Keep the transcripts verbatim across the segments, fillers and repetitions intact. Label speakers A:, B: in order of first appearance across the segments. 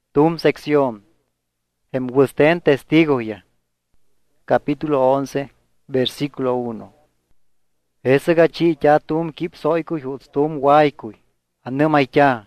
A: Tum sección. Hem wusten testigo ya. Capítulo once, versículo uno. Ese gachi ya tum kip soikuy huts tum waikuy. Anamay ya.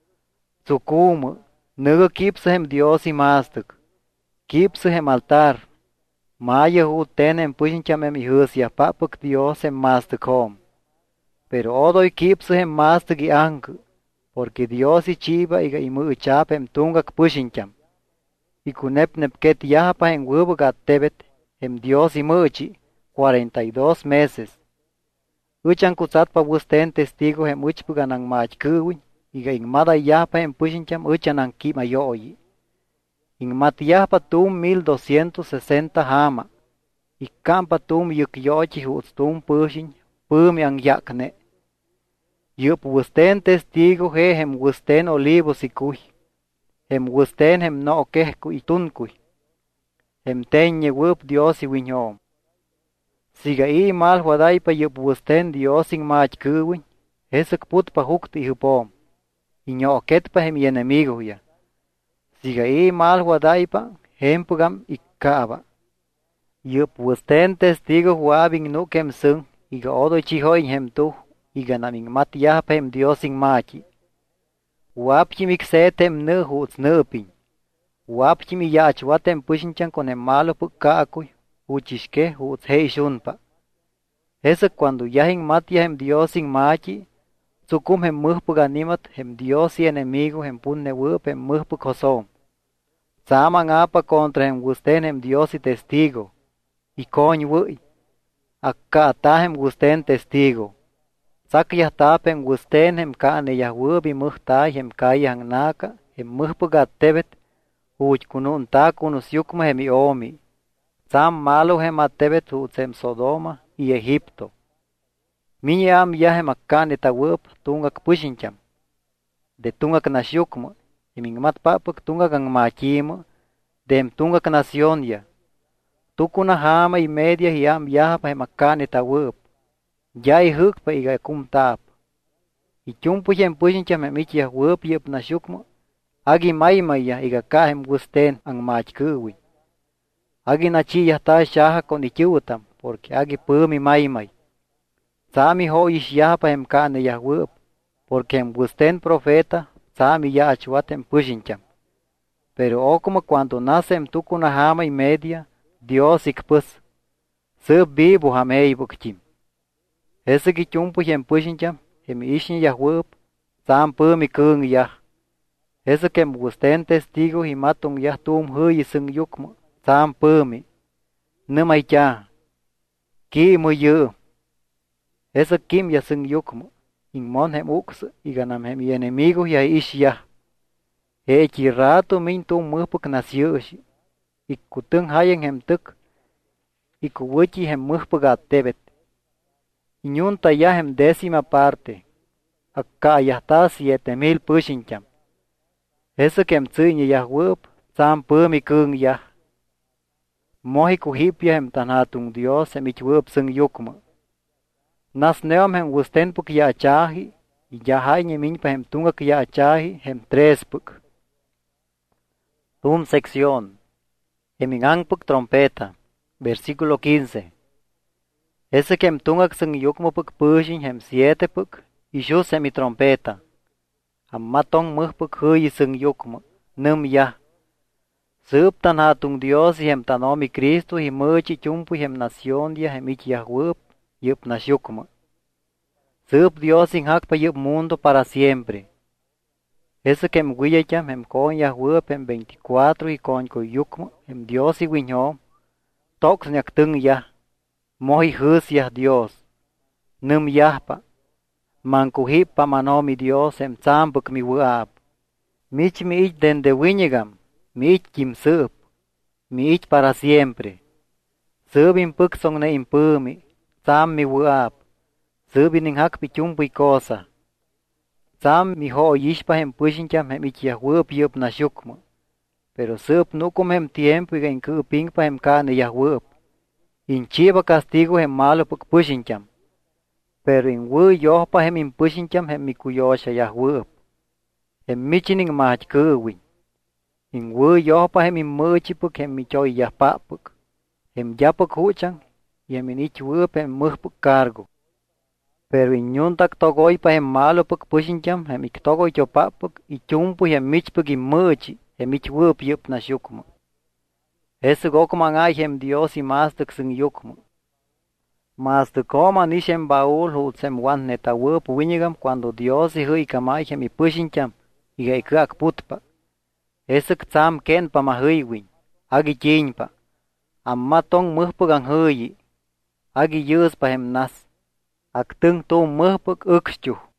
A: Tsukum, nuga kip hem Dios y mastuk. Kip hem altar. Maya hu tenem pushincham em ihus ya papuk Dios em mastuk hom. Pero odoy kip hem mastuk y ank. Porque Dios y chiva iga imu chap hem tungak pushincham. Y kunep nepket yahapa en huevo tebet, em Dios y muchi, cuarenta y dos meses. Uchan kutsat pa wusten testigo em uchpuganang mach kuwin, iga ing mada yahapa em pushincham uchanang kima yoyi. Ing mat yahapa tum mil doscientos sesenta hama, y kampa tum yuk yochi huts tum pushin, pumi ang yakne. Yup wusten testigo he hem wusten olivos y kuy. Hem wusten hem no kehku itunkuy. Hem tenye wup Dios y wiñom. Siga i mal huaday pa yup wusten Dios ing mach kuwin, esek put pa hukt i hupom. Iño ket pa hem enemigo ya. Siga i mal huaday pa hem pugam ikkaba. Yup wusten testigo huabing nuk hem sung, iga odo chihoy hem tuh, iga naming mat yah pa hem Dios ing machi. Wapchi mi ksetem ne huts nepin. Wapchi mi yachwatem pushinchan con el malo pukakuy, uchishke huts hei shunpa. Ese cuando yahin matia hem Dios ing machi, sukum hem muhpuganimat hem Dios y enemigo hem punne wup hem muhpukosom. Saman apa contra hem gusten hem Dios y testigo. Y coñ wui. Akka ata hem gusten testigo. Sak yah tapen wusten hem kaane yah wubi muhtay hem kayang naka hem muhpugat tebet uch kunun ta kunus yukma hem iomi. Sam malo hem atebet huts hem Sodoma y Egipto. Minyam yah hem akkane ta wup tungak pushincham. De tungak nasyukma hem ingmat papuk tungak ang machima dem tungak nasyon ya. Tukuna hama y media yam yah pa hem akkane ta wup. Yay huk pa iga kum tap. I chumpu hem pushincham hem ich yah wup yup na shukma. Agi maymaya iga kahem gusten ang mach kuwi. Agi na chi yah ta shaha kon ichuutam, porque agi pumi maymay. Sami ho ish yah pa hem kaane yah wup, porque hem gusten profeta, sami ya achwat hem pushincham. Pero o como cuando nace hem tukuna hama y media, Dios ikpus. Sub vivo hamei bukchim. Ese ki chumpu hem pushincham, hem ishin yah wup, sam pumi kung yah. Ese kem gusten testigo y matung yah tum huy sung yukma, sam pumi. Numay cha. Ki mu yu. Ese kim ya sung yukma, ing mon hem uks, iganam hem enemigo ya ish yah. Echi rato min tum muhpuk nasyushi. Ikutung hayang hem tuk, ikuwichi hem muhpuk atebet. Inyunta ya hem décima parte. Akka yah ta siete mil pushincham. Ese kem tsuñi yah wup, sam pumi kung yah. Mohi kuhipya hem tanhatung Dios hem ich wup sung yukma. Nas neom hem wusten puk ya achahi, y yahay nye minpa hem tungak ya achahi hem tres puk. Tum sección. Hem ingang puk trompeta. Versículo quince. Ese kem tungak sung yukma puk pushin hem siete puk, y shus hem i trompeta. Ammatong muhpuk huy sung yukma, num yah. Sub tan hatung Dios y hem tanomi Cristo y muchi chumpu hem nación dia hem ich yah wup, yup nasyukma. Sub Dios ing hakpa yup mundo para siempre. Ese kem wiyacham hem kon yah wup hem veinticuatro y kon ko yukma, hem Dios y wiñom. Toks nyak tung yah. Mohi hus yah Dios. Num yahpa. Mankuhip pa manomi Dios em tzambuk mi wuab. Mich mi ich den de wiñigam, mi ich kim sub, mi ich para siempre. Sub impuk song ne impumi, tzam mi wuab. Sub ining hak pichumpu cosa. Tzam mi ho yishpa hem pushincham hem ich yah wup yup na shukma. Pero sub nukum hem tiempo iga inku pingpa hem kaane yah wup. Inchiba castigo hem malo puk pushincham. Pero in wu yohpa hem in pushincham hem mi kuyosha yah wup. Hem michining mach kuwin. Inwʉyojpa jem immʉchipʉc jem mityoyyajpapʉk, jem yapʉk juchaŋ y jem iniitxwʉʉp jem mʉjpʉc cargo. Pero iñuntak togoypa jem malopʉc pʉxiñtyam jem ictogoytyopappʉc ityumpʉy jem michpʉc immʉchi jem it́wʉʉp yʉp naxyucmʉ. Jesʉc ocmaŋay jem Dios imaster sʉŋyucmʉ. Mastercom anix jem baúl juuts jem watnetawʉpʉ wiñägam cuando Dios ijʉycamay jem ipʉxiñtyam iga icʉacputpa. Jesʉc tzam que'npa majʉywiñ, agui tyiñpa, ammatoŋ mʉjpʉc aŋjʉyi, agui yʉspa jem nas, actʉŋ tu̱m mʉjpʉc ʉcxtyuj.